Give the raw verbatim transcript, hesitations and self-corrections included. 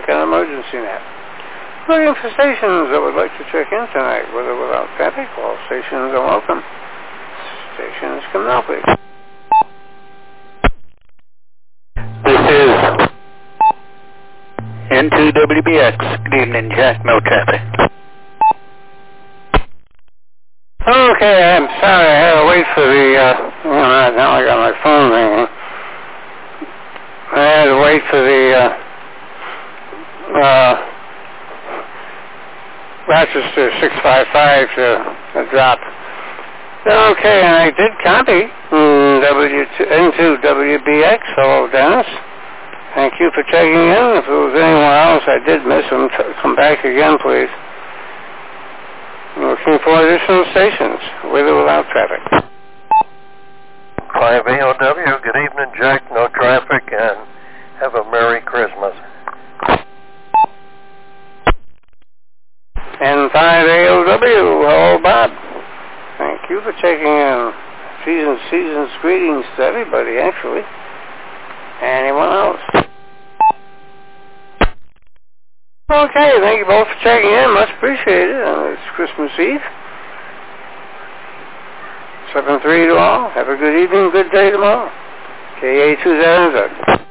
traffic and emergency net. Looking for stations that would like to check in tonight, with or without traffic. All stations are welcome. Stations come now, please. This is N two W B X. Good evening, Jack. No traffic. Okay, I'm sorry. I had to wait for the, uh, you know, now I got my phone ringing. I had to wait for the, uh, uh, Rochester six five five to, to drop. Okay, and I did copy mm, W N two W B X. Hello, Dennis. Thank you for checking in. If there was anyone else I did miss them, come back again, please. I'm looking for additional stations, with or without traffic. five A O W, good evening, Jack. No traffic, and have a Merry Christmas. And five A O W, hello, Bob. Thank you for checking in. Season's, season's greetings to everybody, actually. Anyone else? Okay, thank you both for checking in. Much appreciated. And it's Christmas Eve. seven three to all. Have a good evening, good day tomorrow. K A two seven seven.